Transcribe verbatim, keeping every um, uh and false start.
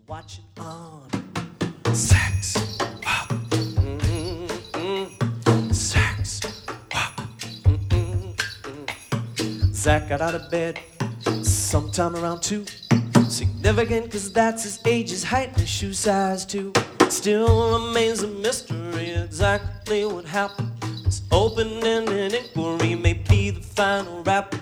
watching on. Sax walk, mm-hmm. Sax walk, mm-hmm. Zach got out of bed sometime around two. Significant cause that's his age, his height, and his shoe size too. Still remains a mystery exactly what happened. This open-ended inquiry may be the final rap.